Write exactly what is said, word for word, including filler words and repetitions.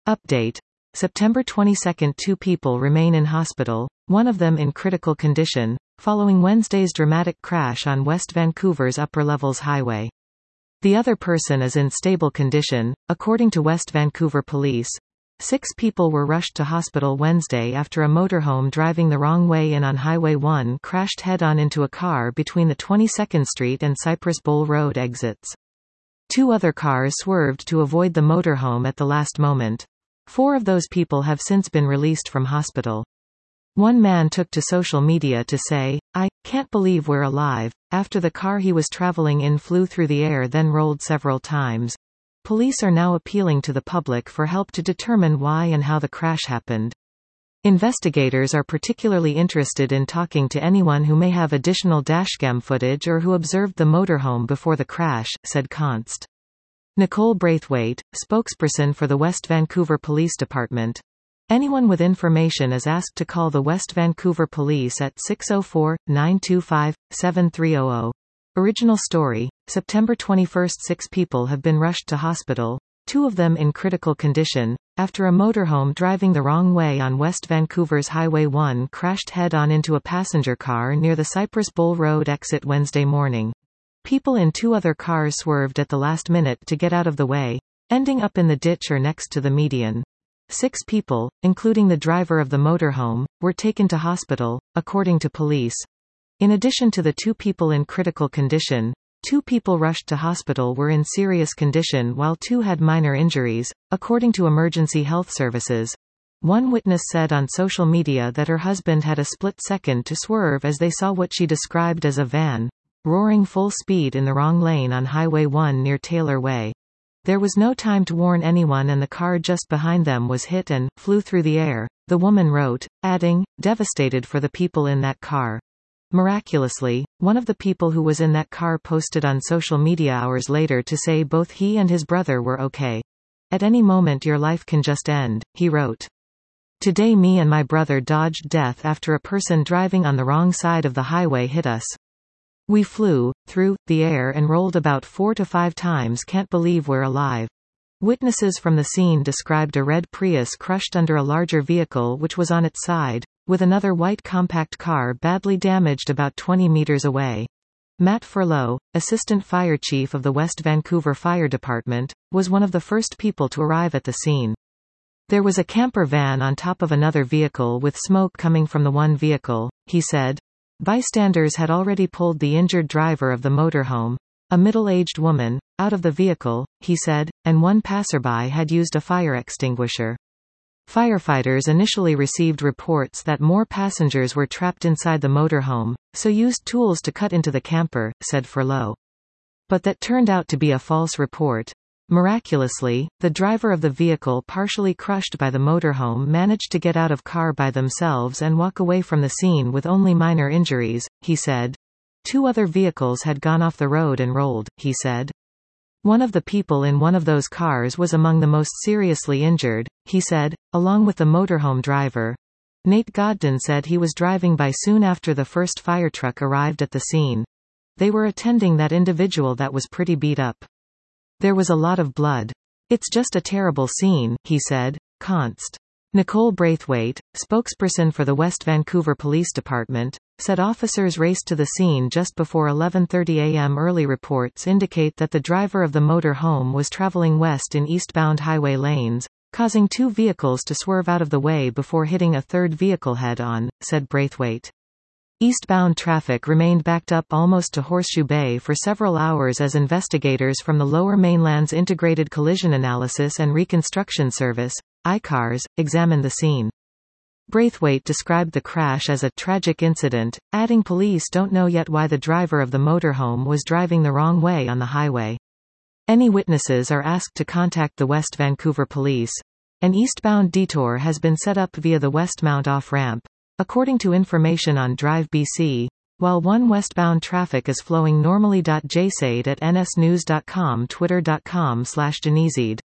Update. September twenty-second. Two people remain in hospital, one of them in critical condition, following Wednesday's dramatic crash on West Vancouver's Upper Levels Highway. The other person is in stable condition, according to West Vancouver Police. Six people were rushed to hospital Wednesday after a motorhome driving the wrong way in on Highway one crashed head-on into a car between the twenty-second Street and Cypress Bowl Road exits. Two other cars swerved to avoid the motorhome at the last moment. Four of those people have since been released from hospital. One man took to social media to say, "I can't believe we're alive," after the car he was traveling in flew through the air then rolled several times. Police are now appealing to the public for help to determine why and how the crash happened. Investigators are particularly interested in talking to anyone who may have additional dashcam footage or who observed the motorhome before the crash, said Const. Nicole Braithwaite, spokesperson for the West Vancouver Police Department. Anyone with information is asked to call the West Vancouver Police at six oh four, nine two five, seven three zero zero. Original story. September twenty-first. Six people have been rushed to hospital, two of them in critical condition, after a motorhome driving the wrong way on West Vancouver's Highway one crashed head-on into a passenger car near the Cypress Bowl Road exit Wednesday morning. People in two other cars swerved at the last minute to get out of the way, ending up in the ditch or next to the median. Six people, including the driver of the motorhome, were taken to hospital, according to police. In addition to the two people in critical condition, two people rushed to hospital were in serious condition while two had minor injuries, according to Emergency Health Services. One witness said on social media that her husband had a split second to swerve as they saw what she described as a van roaring full speed in the wrong lane on Highway one near Taylor Way. There was no time to warn anyone and the car just behind them was hit and flew through the air, the woman wrote, adding, "Devastated for the people in that car." Miraculously, one of the people who was in that car posted on social media hours later to say both he and his brother were okay. "At any moment your life can just end," he wrote. "Today me and my brother dodged death after a person driving on the wrong side of the highway hit us. We flew through the air and rolled about four to five times. Can't believe we're alive." Witnesses from the scene described a red Prius crushed under a larger vehicle which was on its side, with another white compact car badly damaged about twenty meters away. Matt Furlow, assistant fire chief of the West Vancouver Fire Department, was one of the first people to arrive at the scene. "There was a camper van on top of another vehicle with smoke coming from the one vehicle," he said. Bystanders had already pulled the injured driver of the motorhome, a middle-aged woman, out of the vehicle, he said, and one passerby had used a fire extinguisher. Firefighters initially received reports that more passengers were trapped inside the motorhome, so used tools to cut into the camper, said Furlow. But that turned out to be a false report. Miraculously, the driver of the vehicle partially crushed by the motorhome managed to get out of car by themselves and walk away from the scene with only minor injuries, he said. Two other vehicles had gone off the road and rolled, he said. One of the people in one of those cars was among the most seriously injured, he said, along with the motorhome driver. Nate Godden said he was driving by soon after the first fire truck arrived at the scene. They were attending that individual that was pretty beat up. There was a lot of blood. It's just a terrible scene, he said. Const. Nicole Braithwaite, spokesperson for the West Vancouver Police Department, said officers raced to the scene just before eleven thirty a m Early reports indicate that the driver of the motor home was traveling west in eastbound highway lanes, causing two vehicles to swerve out of the way before hitting a third vehicle head-on, said Braithwaite. Eastbound traffic remained backed up almost to Horseshoe Bay for several hours as investigators from the Lower Mainland's Integrated Collision Analysis and Reconstruction Service, I CARS, examined the scene. Braithwaite described the crash as a tragic incident, adding police don't know yet why the driver of the motorhome was driving the wrong way on the highway. Any witnesses are asked to contact the West Vancouver Police. An eastbound detour has been set up via the Westmount off-ramp. According to information on Drive B C, while one westbound traffic is flowing normally. Jsaid at n s news dot com twitter dot com slash Genezide